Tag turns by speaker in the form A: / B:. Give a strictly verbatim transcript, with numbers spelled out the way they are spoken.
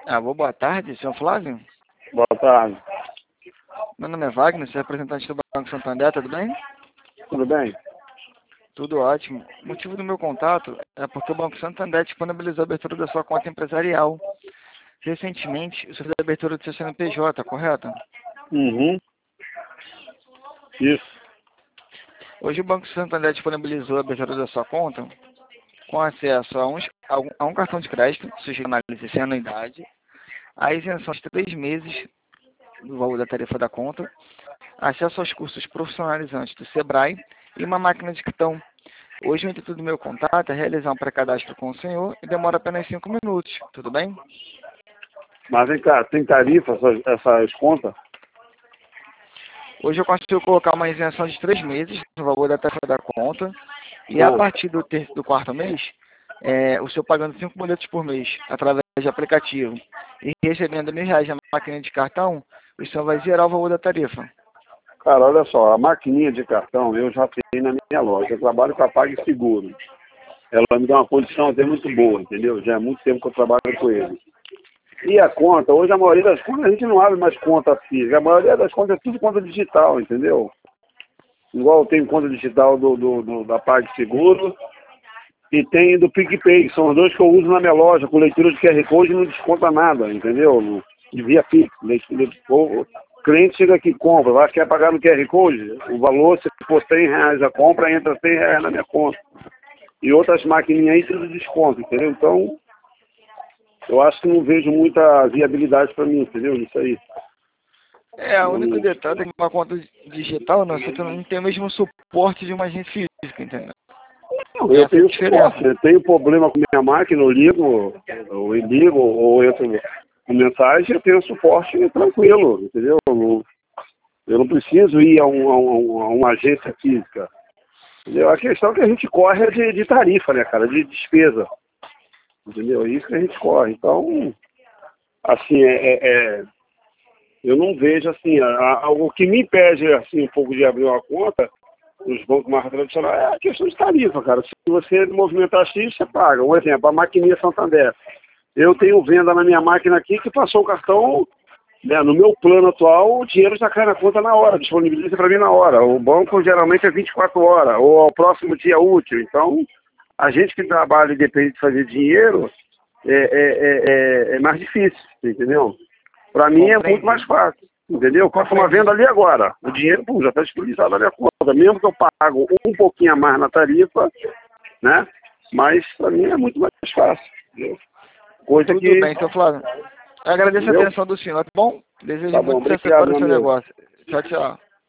A: Alô, boa tarde, senhor Flávio?
B: Boa tarde.
A: Meu nome é Wagner, sou representante do Banco Santander, tudo bem?
B: Tudo bem?
A: Tudo ótimo. O motivo do meu contato é porque o Banco Santander disponibilizou a abertura da sua conta empresarial. Recentemente, o senhor fez a abertura do seu C N P J, correto?
B: Uhum. Isso.
A: Hoje o Banco Santander disponibilizou a abertura da sua conta com acesso a um, a um, a um cartão de crédito, sujeito a análise sem anuidade, a isenção de três meses do valor da tarifa da conta, acesso aos cursos profissionalizantes do Sebrae e uma máquina de cartão. Hoje o intuito do meu contato é realizar um pré-cadastro com o senhor e demora apenas cinco minutos, tudo bem?
B: Mas vem cá, tem tarifa essas, essas contas?
A: Hoje eu consigo colocar uma isenção de três meses no valor da taxa da conta e a
B: Ah,
A: partir do, ter, do quarto mês, é, o senhor pagando cinco boletos por mês através de aplicativo e recebendo mil reais na máquina de cartão, o senhor vai zerar o valor da tarifa.
B: cara, olha só, a maquininha de cartão eu já tenho na minha loja. Eu trabalho com a PagSeguro. Ela me dá uma condição até muito boa, entendeu? Já é muito tempo que eu trabalho com ele. E a conta, hoje a maioria das contas a gente não abre mais conta física. A maioria das contas é tudo conta digital, entendeu? Igual eu tenho conta digital do, do, do, da PagSeguro e tem do PicPay, que são os dois que eu uso na minha loja, com leitura de Q R Code e não desconta nada, entendeu? No, de via Pix. O cliente chega aqui e compra, vai quer pagar no Q R Code, o valor, se for cem reais a compra, entra cem reais na minha conta. E outras maquininhas aí, tudo desconto, entendeu? Então, eu acho que não vejo muita viabilidade para mim, entendeu? Isso aí.
A: É, o único
B: Não,
A: detalhe é que uma conta digital não, você não tem o mesmo suporte de uma agência física, entendeu?
B: não,
A: Tem
B: eu
A: essa
B: tenho
A: diferença.
B: suporte, eu tenho problema com minha máquina, eu ligo, ou eu ligo, ou entro com mensagem, eu tenho suporte tranquilo, entendeu? Eu não, eu não preciso ir a, um, a, um, a uma agência física. Entendeu? A questão que a gente corre é de, de tarifa, né, cara, de despesa. Entendeu? É isso que a gente corre. Então, assim, é, é, é, eu não vejo, assim, a, a, o que me impede, assim, um pouco de abrir uma conta nos bancos mais tradicionais é a questão de tarifa, cara. Se você movimentar X, você paga. Um exemplo, a maquininha Santander. Eu tenho venda na minha máquina aqui que passou o cartão, né, no meu plano atual, o dinheiro já cai na conta na hora, disponibiliza para mim na hora. O banco geralmente é vinte e quatro horas, ou ao próximo dia útil. Então, a gente que trabalha e depende de fazer dinheiro, é, é, é, é, é mais difícil, entendeu? Para mim é muito
A: Compreendi.
B: mais fácil, entendeu? Eu faço uma
A: Compreendi.
B: venda ali agora, o dinheiro pô, já está disponibilizado na minha conta, mesmo que eu pago um pouquinho a mais na tarifa, né? Mas para mim é muito mais fácil, entendeu? Coisa
A: Tudo
B: que,
A: bem, seu Flávio. Eu agradeço a
B: entendeu?
A: atenção do senhor, tá bom? Desejo
B: Tá bom,
A: muito sucesso
B: obrigado,
A: para o
B: meu
A: seu
B: amigo.
A: negócio. Tchau, tchau.